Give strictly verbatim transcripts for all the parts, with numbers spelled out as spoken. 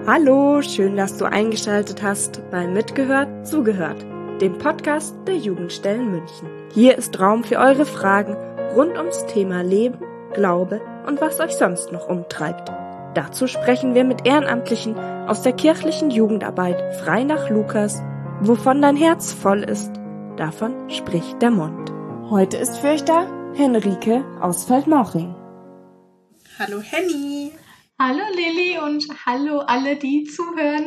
Hallo, schön, dass du eingeschaltet hast bei Mitgehört, Zugehört, dem Podcast der Jugendstellen München. Hier ist Raum für eure Fragen rund ums Thema Leben, Glaube und was euch sonst noch umtreibt. Dazu sprechen wir mit Ehrenamtlichen aus der kirchlichen Jugendarbeit frei nach Lukas. Wovon dein Herz voll ist, davon spricht der Mund. Heute ist für euch da Henrike aus Feldmauching. Hallo Henny. Hallo Lilly und hallo alle, die zuhören.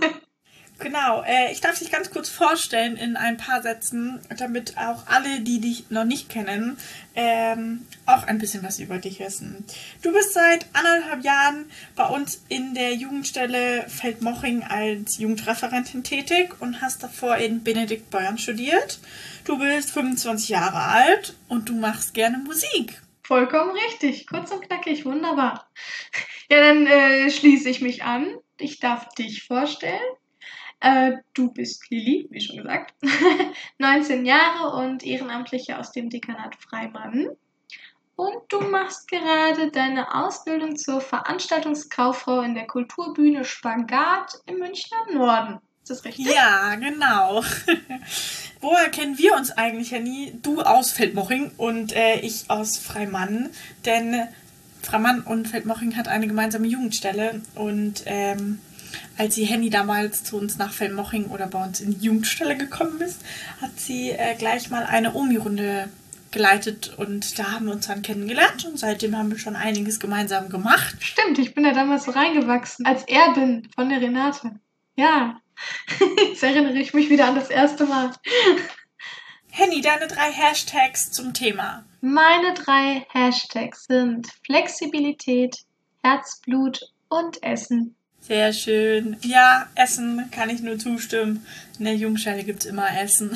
Genau, äh, ich darf dich ganz kurz vorstellen in ein paar Sätzen, damit auch alle, die dich noch nicht kennen, ähm, auch ein bisschen was über dich wissen. Du bist seit anderthalb Jahren bei uns in der Jugendstelle Feldmauching als Jugendreferentin tätig und hast davor in Benediktbeuern studiert. Du bist fünfundzwanzig Jahre alt und du machst gerne Musik. Vollkommen richtig, kurz und knackig, wunderbar. Ja, dann äh, schließe ich mich an. Ich darf dich vorstellen. Äh, du bist Lilly, wie schon gesagt, neunzehn Jahre und Ehrenamtliche aus dem Dekanat Freimann. Und du machst gerade deine Ausbildung zur Veranstaltungskauffrau in der Kulturbühne Spagat im Münchner Norden. Ist das richtig? Ja, genau. Woher kennen wir uns eigentlich, Henny? Du aus Feldmauching und äh, ich aus Freimann. Denn Freimann und Feldmauching hat eine gemeinsame Jugendstelle. Und ähm, als die Henny damals zu uns nach Feldmauching oder bei uns in die Jugendstelle gekommen ist, hat sie äh, gleich mal eine Omi-Runde geleitet. Und da haben wir uns dann kennengelernt. Und seitdem haben wir schon einiges gemeinsam gemacht. Stimmt, ich bin da damals so reingewachsen. Als Erbin von der Renate. Ja. Jetzt erinnere ich mich wieder an das erste Mal. Henny, deine drei Hashtags zum Thema. Meine drei Hashtags sind Flexibilität, Herzblut und Essen. Sehr schön. Ja, Essen kann ich nur zustimmen. In der Jugendstelle gibt es immer Essen.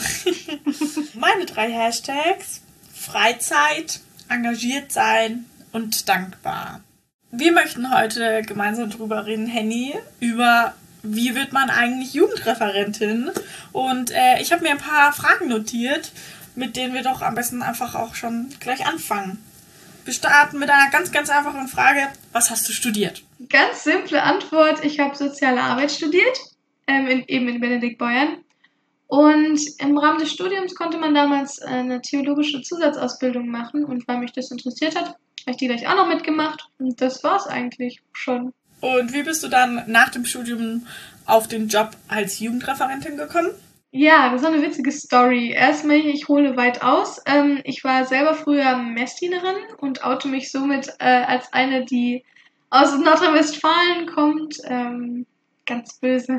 Meine drei Hashtags: Freizeit, engagiert sein und dankbar. Wir möchten heute gemeinsam drüber reden, Henny, über wie wird man eigentlich Jugendreferentin? Und äh, ich habe mir ein paar Fragen notiert, mit denen wir doch am besten einfach auch schon gleich anfangen. Wir starten mit einer ganz, ganz einfachen Frage. Was hast du studiert? Ganz simple Antwort. Ich habe Soziale Arbeit studiert, ähm, in, eben in Benediktbeuern. Und im Rahmen des Studiums konnte man damals eine theologische Zusatzausbildung machen. Und weil mich das interessiert hat, habe ich die gleich auch noch mitgemacht. Und das war's eigentlich schon. Und wie bist du dann nach dem Studium auf den Job als Jugendreferentin gekommen? Ja, das ist eine witzige Story. Erstmal, ich hole weit aus. Ähm, ich war selber früher Messdienerin und oute mich somit äh, als eine, die aus Nordrhein-Westfalen kommt. Ähm, ganz böse.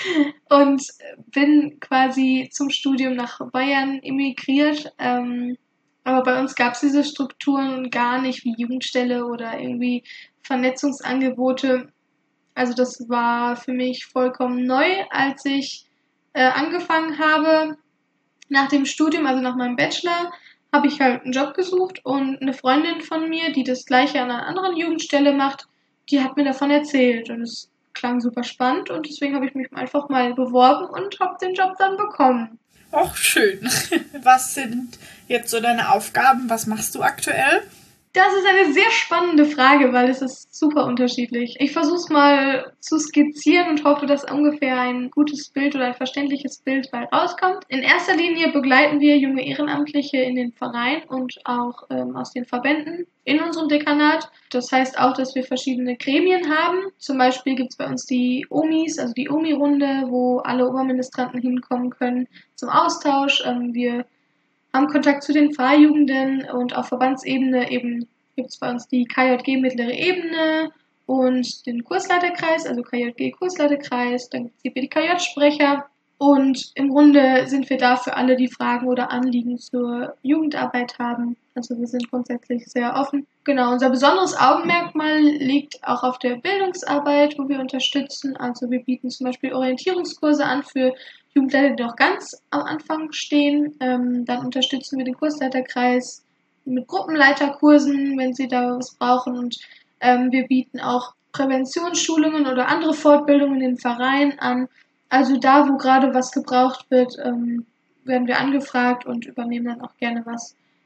Und bin quasi zum Studium nach Bayern emigriert. Ähm, aber bei uns gab es diese Strukturen gar nicht wie Jugendstelle oder irgendwie Vernetzungsangebote. Also das war für mich vollkommen neu, als ich äh, angefangen habe. Nach dem Studium, also nach meinem Bachelor, habe ich halt einen Job gesucht und eine Freundin von mir, die das gleiche an einer anderen Jugendstelle macht, die hat mir davon erzählt und es klang super spannend und deswegen habe ich mich einfach mal beworben und habe den Job dann bekommen. Och, schön. Was sind jetzt so deine Aufgaben? Was machst du aktuell? Das ist eine sehr spannende Frage, weil es ist super unterschiedlich. Ich versuche es mal zu skizzieren und hoffe, dass ungefähr ein gutes Bild oder ein verständliches Bild bei rauskommt. In erster Linie begleiten wir junge Ehrenamtliche in den Verein und auch ähm, aus den Verbänden in unserem Dekanat. Das heißt auch, dass wir verschiedene Gremien haben. Zum Beispiel gibt es bei uns die Omis, also die Omi-Runde, wo alle Oberministranten hinkommen können zum Austausch. Ähm, wir haben Kontakt zu den Pfarrjugenden und auf Verbandsebene eben gibt es bei uns die K J G mittlere Ebene und den Kursleiterkreis, also K J G Kursleiterkreis, dann gibt es die B D K J-Sprecher und im Grunde sind wir da für alle, die Fragen oder Anliegen zur Jugendarbeit haben. Also wir sind grundsätzlich sehr offen. Genau, unser besonderes Augenmerkmal liegt auch auf der Bildungsarbeit, wo wir unterstützen. Also wir bieten zum Beispiel Orientierungskurse an für Jugendleiter, die noch ganz am Anfang stehen. Ähm, dann unterstützen wir den Kursleiterkreis mit Gruppenleiterkursen, wenn sie da was brauchen. Und ähm, wir bieten auch Präventionsschulungen oder andere Fortbildungen in den Vereinen an. Also da, wo gerade was gebraucht wird, ähm, werden wir angefragt und übernehmen dann auch gerne was.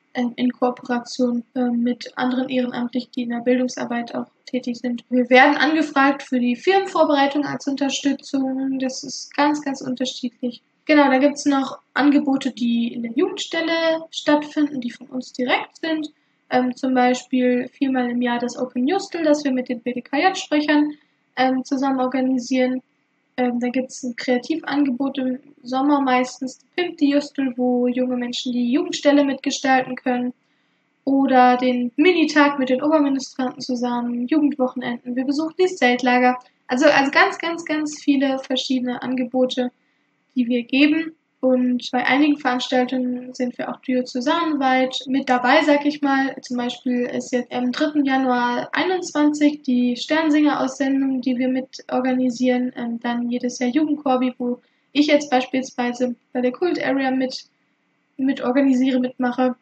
äh, in Kooperation äh, mit anderen Ehrenamtlichen, die in der Bildungsarbeit auch tätig sind. Wir werden angefragt für die Firmenvorbereitung als Unterstützung. Das ist ganz, ganz unterschiedlich. Genau, da gibt es noch Angebote, die in der Jugendstelle stattfinden, die von uns direkt sind. Ähm, zum Beispiel viermal im Jahr das Open Justel, das wir mit den B D K J-Sprechern ähm, zusammen organisieren. Ähm, da gibt es ein Kreativangebot im Sommer meistens, Pimp die Justel, wo junge Menschen die Jugendstelle mitgestalten können. Oder den Minitag mit den Oberministranten zusammen, Jugendwochenenden, wir besuchen die Zeltlager. Also, also ganz, ganz, ganz viele verschiedene Angebote, die wir geben. Und bei einigen Veranstaltungen sind wir auch diözesanweit mit dabei, sag ich mal. Zum Beispiel ist jetzt am dritten Januar einundzwanzig die Sternsinger-Aussendung, die wir mit organisieren. Und dann jedes Jahr Jugendkorbi, wo ich jetzt beispielsweise bei der Kult Area mit, mit organisiere, mitmache.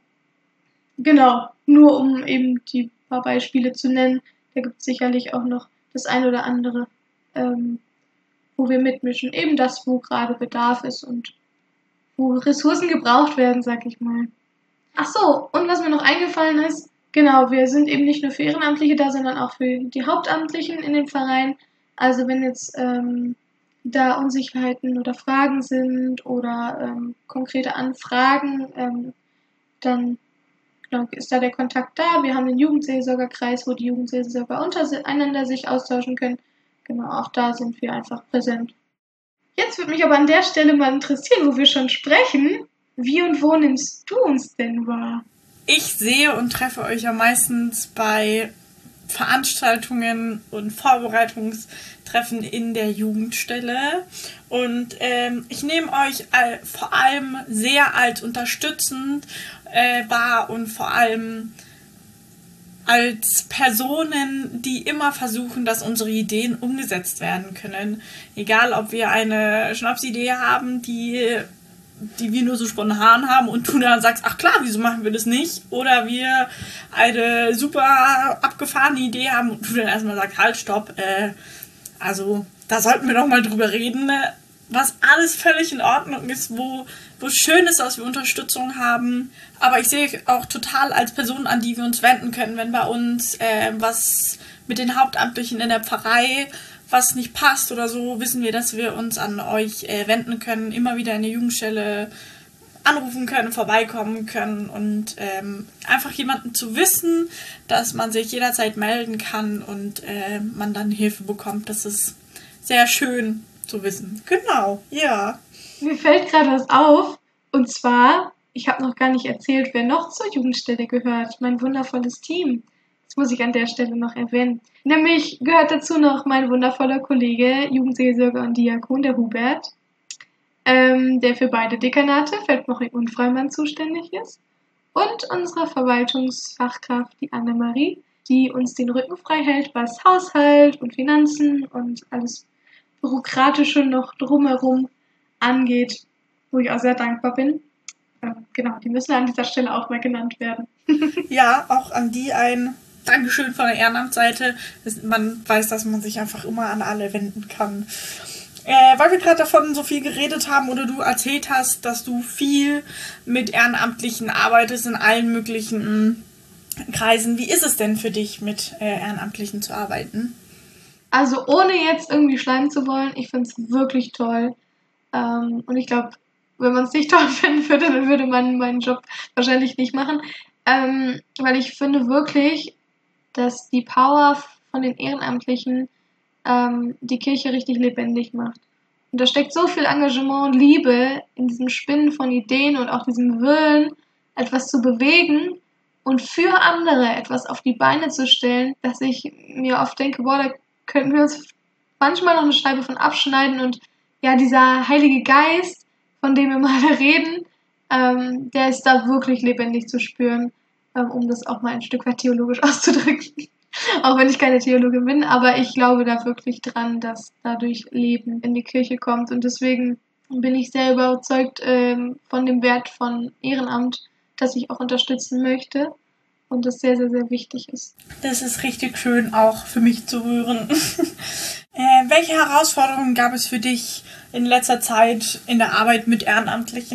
Genau, nur um eben die paar Beispiele zu nennen. Da gibt es sicherlich auch noch das ein oder andere, ähm, wo wir mitmischen. Eben das, wo gerade Bedarf ist und wo Ressourcen gebraucht werden, sag ich mal. Ach so, und was mir noch eingefallen ist, genau, wir sind eben nicht nur für Ehrenamtliche da, sondern auch für die Hauptamtlichen in den Vereinen. Also wenn jetzt ähm, da Unsicherheiten oder Fragen sind oder ähm, konkrete Anfragen, ähm, dann genau, ist da der Kontakt da. Wir haben den Jugendseelsorgerkreis, wo die Jugendseelsorger untereinander sich austauschen können. Genau, auch da sind wir einfach präsent. Jetzt würde mich aber an der Stelle mal interessieren, wo wir schon sprechen. Wie und wo nimmst du uns denn wahr? Ich sehe und treffe euch ja meistens bei Veranstaltungen und Vorbereitungstreffen in der Jugendstelle. Und ähm, ich nehme euch all, vor allem sehr als unterstützend äh, wahr und vor allem als Personen, die immer versuchen, dass unsere Ideen umgesetzt werden können. Egal, ob wir eine Schnapsidee haben, die, die wir nur so spontan haben und du dann sagst, ach klar, wieso machen wir das nicht? Oder wir eine super abgefahrene Idee haben und du dann erstmal sagst, halt, stopp, äh, also da sollten wir doch mal drüber reden, was alles völlig in Ordnung ist, wo, wo schön ist, dass wir Unterstützung haben. Aber ich sehe auch total als Personen, an die wir uns wenden können, wenn bei uns äh, was mit den Hauptamtlichen in der Pfarrei was nicht passt oder so, wissen wir, dass wir uns an euch äh, wenden können, immer wieder in der Jugendstelle anrufen können, vorbeikommen können und ähm, einfach jemanden zu wissen, dass man sich jederzeit melden kann und äh, man dann Hilfe bekommt. Das ist sehr schön zu wissen. Genau, ja. Mir fällt gerade was auf. Und zwar, ich habe noch gar nicht erzählt, wer noch zur Jugendstelle gehört. Mein wundervolles Team. Das muss ich an der Stelle noch erwähnen. Nämlich gehört dazu noch mein wundervoller Kollege, Jugendseelsorger und Diakon, der Hubert, ähm, der für beide Dekanate, Feldmoching und Freimann, zuständig ist. Und unsere Verwaltungsfachkraft, die Annemarie, die uns den Rücken frei hält, was Haushalt und Finanzen und alles Bürokratische noch drumherum angeht, wo ich auch sehr dankbar bin. Ähm, genau, die müssen an dieser Stelle auch mal genannt werden. Ja, auch an die ein Dankeschön von der Ehrenamtsseite. Man weiß, dass man sich einfach immer an alle wenden kann. Äh, weil wir gerade davon so viel geredet haben oder du erzählt hast, dass du viel mit Ehrenamtlichen arbeitest in allen möglichen Kreisen. Wie ist es denn für dich, mit äh, Ehrenamtlichen zu arbeiten? Also ohne jetzt irgendwie schleimen zu wollen, ich finde es wirklich toll. Ähm, und ich glaube, wenn man es nicht toll finden würde, dann würde man meinen Job wahrscheinlich nicht machen. Ähm, weil ich finde wirklich, dass die Power von den Ehrenamtlichen ähm, die Kirche richtig lebendig macht. Und da steckt so viel Engagement und Liebe in diesem Spinnen von Ideen und auch diesem Willen, etwas zu bewegen und für andere etwas auf die Beine zu stellen, dass ich mir oft denke, boah, da könnten wir uns manchmal noch eine Scheibe von abschneiden und ja, dieser Heilige Geist, von dem wir mal reden, ähm, der ist da wirklich lebendig zu spüren, ähm, um das auch mal ein Stück weit theologisch auszudrücken. Auch wenn ich keine Theologin bin, aber ich glaube da wirklich dran, dass dadurch Leben in die Kirche kommt und deswegen bin ich sehr überzeugt ähm, von dem Wert von Ehrenamt, das ich auch unterstützen möchte. Und das sehr, sehr, sehr wichtig ist. Das ist richtig schön auch für mich zu hören. äh, welche Herausforderungen gab es für dich in letzter Zeit in der Arbeit mit Ehrenamtlichen?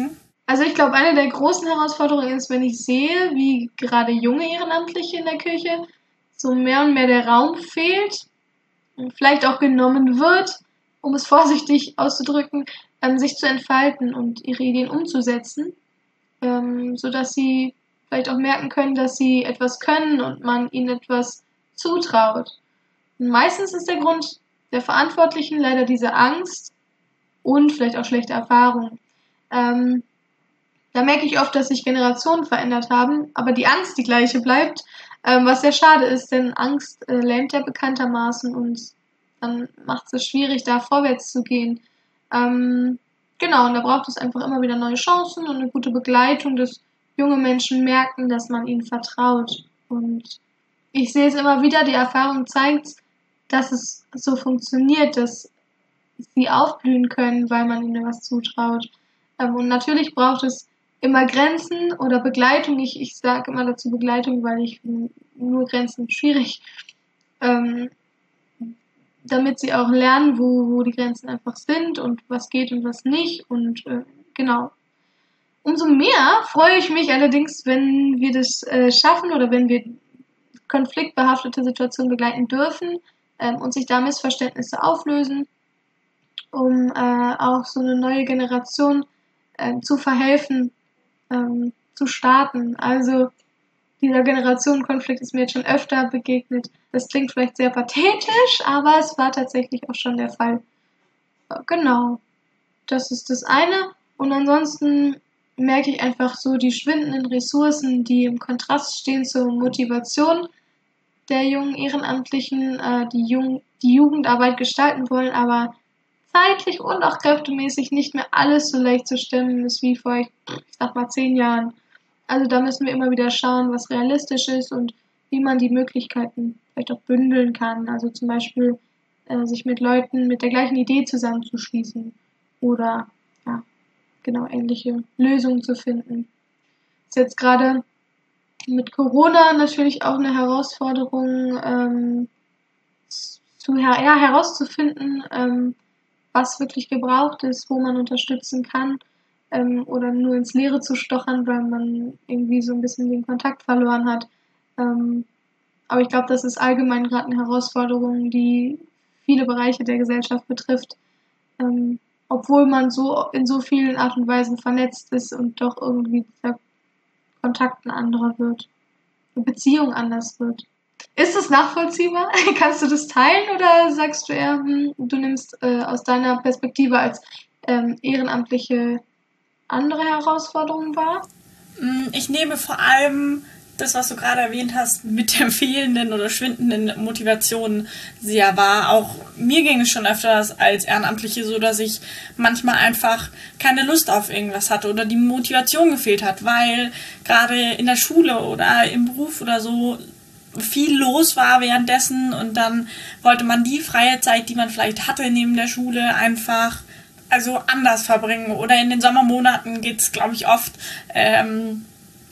Also ich glaube, eine der großen Herausforderungen ist, wenn ich sehe, wie gerade junge Ehrenamtliche in der Kirche so mehr und mehr der Raum fehlt und vielleicht auch genommen wird, um es vorsichtig auszudrücken, ähm, sich zu entfalten und ihre Ideen umzusetzen, ähm, sodass sie vielleicht auch merken können, dass sie etwas können und man ihnen etwas zutraut. Und meistens ist der Grund der Verantwortlichen leider diese Angst und vielleicht auch schlechte Erfahrungen. Ähm, Da merke ich oft, dass sich Generationen verändert haben, aber die Angst die gleiche bleibt, ähm, was sehr schade ist, denn Angst äh, lähmt ja bekanntermaßen und dann macht es schwierig, da vorwärts zu gehen. Ähm, genau, und da braucht es einfach immer wieder neue Chancen und eine gute Begleitung, dass junge Menschen merken, dass man ihnen vertraut. Und ich sehe es immer wieder, die Erfahrung zeigt, dass es so funktioniert, dass sie aufblühen können, weil man ihnen was zutraut. Ähm, und natürlich braucht es immer Grenzen oder Begleitung. Ich, ich sage immer dazu Begleitung, weil ich finde nur Grenzen schwierig. Ähm, damit sie auch lernen, wo, wo die Grenzen einfach sind und was geht und was nicht. Und äh, genau. Umso mehr freue ich mich allerdings, wenn wir das äh, schaffen oder wenn wir konfliktbehaftete Situationen begleiten dürfen ähm, und sich da Missverständnisse auflösen, um äh, auch so eine neue Generation äh, zu verhelfen, ähm, zu starten. Also dieser Generationenkonflikt ist mir jetzt schon öfter begegnet. Das klingt vielleicht sehr pathetisch, aber es war tatsächlich auch schon der Fall. Äh, genau, das ist das eine. Und ansonsten merke ich einfach so die schwindenden Ressourcen, die im Kontrast stehen zur Motivation der jungen Ehrenamtlichen, äh, die, Jung die Jugendarbeit gestalten wollen, aber zeitlich und auch kräftemäßig nicht mehr alles so leicht zu stemmen ist wie vor, ich sag mal, zehn Jahren. Also da müssen wir immer wieder schauen, was realistisch ist und wie man die Möglichkeiten vielleicht auch bündeln kann. Also zum Beispiel äh, sich mit Leuten mit der gleichen Idee zusammenzuschließen oder ja, genau ähnliche Lösungen zu finden. Ist jetzt gerade mit Corona natürlich auch eine Herausforderung, ähm, zu, ja, herauszufinden, ähm, was wirklich gebraucht ist, wo man unterstützen kann, ähm, oder nur ins Leere zu stochern, weil man irgendwie so ein bisschen den Kontakt verloren hat. Ähm, aber ich glaube, das ist allgemein gerade eine Herausforderung, die viele Bereiche der Gesellschaft betrifft, ähm, obwohl man so in so vielen Art und Weisen vernetzt ist und doch irgendwie der Kontakt ein anderer wird, eine Beziehung anders wird. Ist es nachvollziehbar? Kannst du das teilen oder sagst du eher, hm, du nimmst äh, aus deiner Perspektive als ähm, Ehrenamtliche andere Herausforderungen wahr? Ich nehme vor allem das, was du gerade erwähnt hast, mit der fehlenden oder schwindenden Motivation sehr wahr. Auch mir ging es schon öfters als Ehrenamtliche so, dass ich manchmal einfach keine Lust auf irgendwas hatte oder die Motivation gefehlt hat, weil gerade in der Schule oder im Beruf oder so viel los war währenddessen und dann wollte man die freie Zeit, die man vielleicht hatte neben der Schule, einfach also anders verbringen. Oder in den Sommermonaten geht es, glaube ich, oft ähm,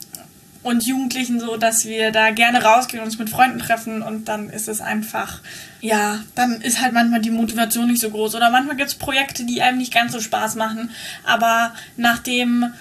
und Jugendlichen so, dass wir da gerne rausgehen und uns mit Freunden treffen und dann ist es einfach, ja, dann ist halt manchmal die Motivation nicht so groß. Oder manchmal gibt es Projekte, die einem nicht ganz so Spaß machen, aber nachdem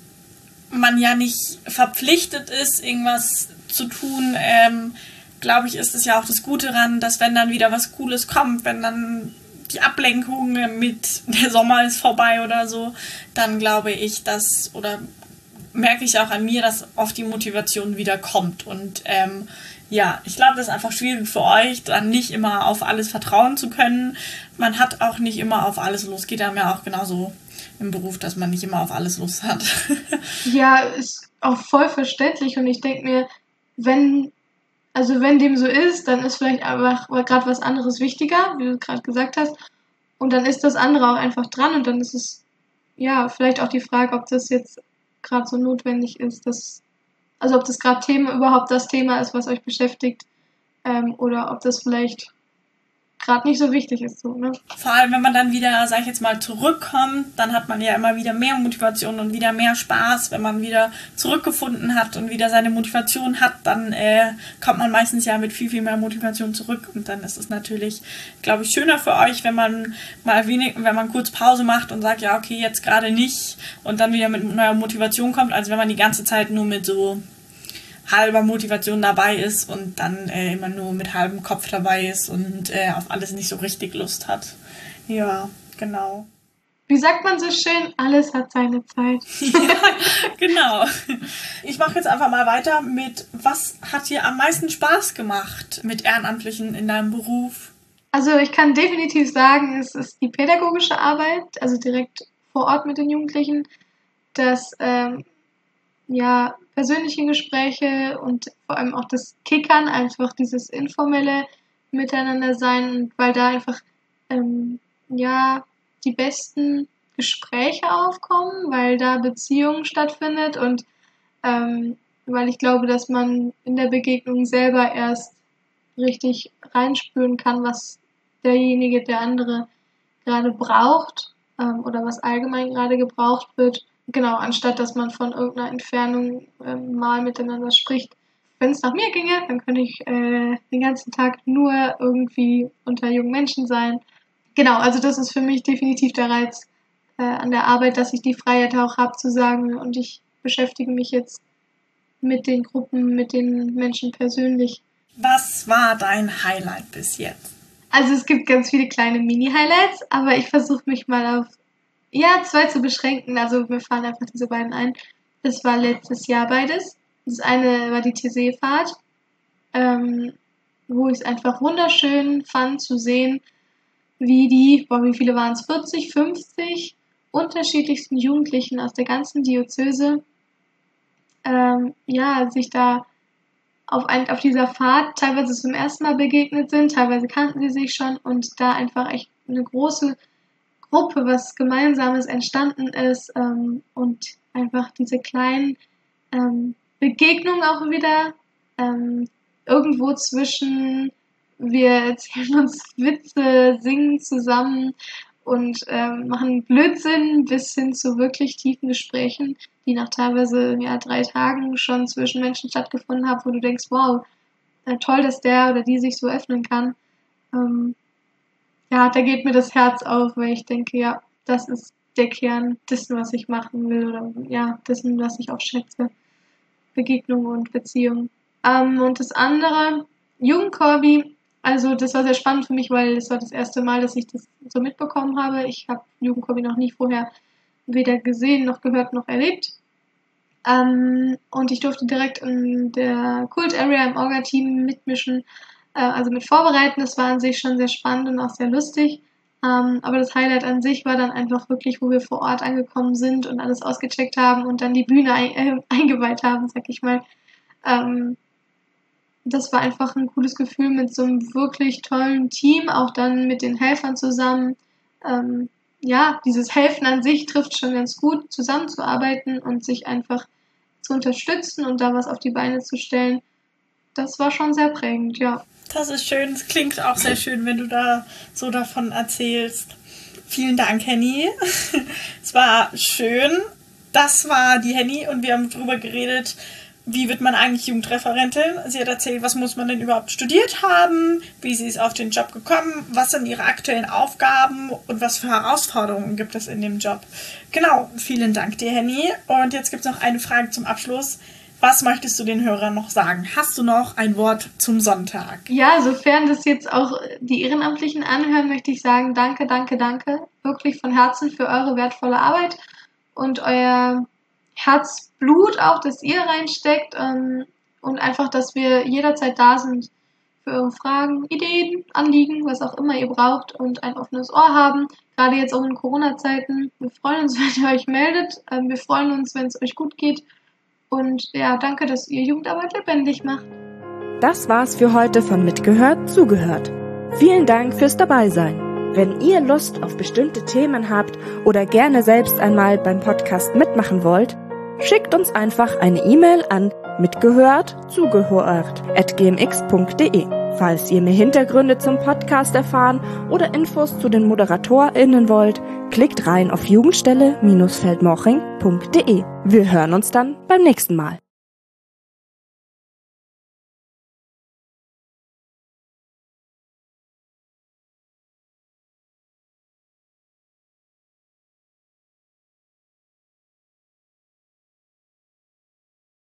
man ja nicht verpflichtet ist, irgendwas zu tun, ähm, glaube ich, ist es ja auch das Gute daran, dass wenn dann wieder was Cooles kommt, wenn dann die Ablenkung mit der Sommer ist vorbei oder so, dann glaube ich, dass, oder merke ich auch an mir, dass oft die Motivation wieder kommt. Und ähm, ja, ich glaube, das ist einfach schwierig für euch, dann nicht immer auf alles vertrauen zu können. Man hat auch nicht immer auf alles Lust. Geht einem ja auch genauso im Beruf, dass man nicht immer auf alles Lust hat. Ja, ist auch voll verständlich und ich denke mir, wenn, also wenn dem so ist, dann ist vielleicht einfach gerade was anderes wichtiger, wie du gerade gesagt hast, und dann ist das andere auch einfach dran und dann ist es, ja, vielleicht auch die Frage, ob das jetzt gerade so notwendig ist, dass, also ob das gerade Thema überhaupt das Thema ist, was euch beschäftigt, ähm, oder ob das vielleicht gerade nicht so wichtig ist. So, ne? Vor allem, wenn man dann wieder, sag ich jetzt mal, zurückkommt, dann hat man ja immer wieder mehr Motivation und wieder mehr Spaß. Wenn man wieder zurückgefunden hat und wieder seine Motivation hat, dann äh, kommt man meistens ja mit viel, viel mehr Motivation zurück. Und dann ist es natürlich, glaube ich, schöner für euch, wenn man mal wenig, wenn man kurz Pause macht und sagt, ja, okay, jetzt gerade nicht und dann wieder mit neuer Motivation kommt, als wenn man die ganze Zeit nur mit so halber Motivation dabei ist und dann äh, immer nur mit halbem Kopf dabei ist und äh, auf alles nicht so richtig Lust hat. Ja, genau. Wie sagt man so schön, alles hat seine Zeit. Ja, genau. Ich mache jetzt einfach mal weiter mit, was hat dir am meisten Spaß gemacht mit Ehrenamtlichen in deinem Beruf? Also ich kann definitiv sagen, es ist die pädagogische Arbeit, also direkt vor Ort mit den Jugendlichen, das ähm, ja, persönliche Gespräche und vor allem auch das Kickern, einfach dieses informelle Miteinander sein, weil da einfach ähm, ja die besten Gespräche aufkommen, weil da Beziehung stattfindet und ähm, weil ich glaube, dass man in der Begegnung selber erst richtig reinspüren kann, was derjenige, der andere gerade braucht ähm, oder was allgemein gerade gebraucht wird. Genau, anstatt dass man von irgendeiner Entfernung ähm, mal miteinander spricht. Wenn es nach mir ginge, dann könnte ich äh, den ganzen Tag nur irgendwie unter jungen Menschen sein. Genau, also das ist für mich definitiv der Reiz äh, an der Arbeit, dass ich die Freiheit auch habe zu sagen, und ich beschäftige mich jetzt mit den Gruppen, mit den Menschen persönlich. Was war dein Highlight bis jetzt? Also es gibt ganz viele kleine Mini-Highlights, aber ich versuche mich mal auf ja, zwei zu beschränken. Also mir fallen einfach diese beiden ein. Das war letztes Jahr beides. Das eine war die T C-Fahrt, ähm, wo ich es einfach wunderschön fand zu sehen, wie die, boah, wie viele waren es, vierzig, fünfzig unterschiedlichsten Jugendlichen aus der ganzen Diözese, ähm, ja, sich da auf, ein, auf dieser Fahrt teilweise zum ersten Mal begegnet sind, teilweise kannten sie sich schon und da einfach echt eine große Gruppe, was Gemeinsames entstanden ist ähm, und einfach diese kleinen ähm, Begegnungen auch wieder ähm, irgendwo zwischen wir erzählen uns Witze, singen zusammen und ähm, machen Blödsinn bis hin zu wirklich tiefen Gesprächen, die nach teilweise ja, drei Tagen schon zwischen Menschen stattgefunden haben, wo du denkst, wow, äh, toll, dass der oder die sich so öffnen kann. Ähm, ja, da geht mir das Herz auf, weil ich denke, ja, das ist der Kern dessen, was ich machen will oder ja, dessen, was ich auch schätze. Begegnungen und Beziehungen. Ähm, und das andere, Jugendkorbi, also das war sehr spannend für mich, weil es war das erste Mal, dass ich das so mitbekommen habe. Ich habe Jugendkorbi noch nie vorher weder gesehen, noch gehört, noch erlebt. Ähm, und ich durfte direkt in der Kult-Area im Orga-Team mitmischen, äh, also mit vorbereiten. Das war an sich schon sehr spannend und auch sehr lustig. Ähm, aber das Highlight an sich war dann einfach wirklich, wo wir vor Ort angekommen sind und alles ausgecheckt haben und dann die Bühne ein, äh, eingeweiht haben, sag ich mal. Ähm, das war einfach ein cooles Gefühl mit so einem wirklich tollen Team, auch dann mit den Helfern zusammen. Ähm, ja, dieses Helfen an sich trifft schon ganz gut, zusammenzuarbeiten und sich einfach zu unterstützen und da was auf die Beine zu stellen. Das war schon sehr prägend, ja. Das ist schön, es klingt auch sehr schön, wenn du da so davon erzählst. Vielen Dank, Henny. Es war schön. Das war die Henny und wir haben darüber geredet, wie wird man eigentlich Jugendreferentin. Sie hat erzählt, was muss man denn überhaupt studiert haben, wie sie ist auf den Job gekommen, was sind ihre aktuellen Aufgaben und was für Herausforderungen gibt es in dem Job. Genau, vielen Dank dir, Henny. Und jetzt gibt es noch eine Frage zum Abschluss. Was möchtest du den Hörern noch sagen? Hast du noch ein Wort zum Sonntag? Ja, sofern das jetzt auch die Ehrenamtlichen anhören, möchte ich sagen, danke, danke, danke. Wirklich von Herzen für eure wertvolle Arbeit und euer Herzblut auch, das ihr reinsteckt ähm, und einfach, dass wir jederzeit da sind für eure Fragen, Ideen, Anliegen, was auch immer ihr braucht und ein offenes Ohr haben. Gerade jetzt auch in Corona-Zeiten. Wir freuen uns, wenn ihr euch meldet. Ähm, wir freuen uns, wenn es euch gut geht. Und ja, danke, dass ihr Jugendarbeit lebendig macht. Das war's für heute von Mitgehört, Zugehört. Vielen Dank fürs Dabeisein. Wenn ihr Lust auf bestimmte Themen habt oder gerne selbst einmal beim Podcast mitmachen wollt, schickt uns einfach eine E-Mail an mitgehört, zugehört at gmx punkt de. Falls ihr mehr Hintergründe zum Podcast erfahren oder Infos zu den ModeratorInnen wollt, klickt rein auf jugendstelle Bindestrich feldmoching punkt de. Wir hören uns dann beim nächsten Mal.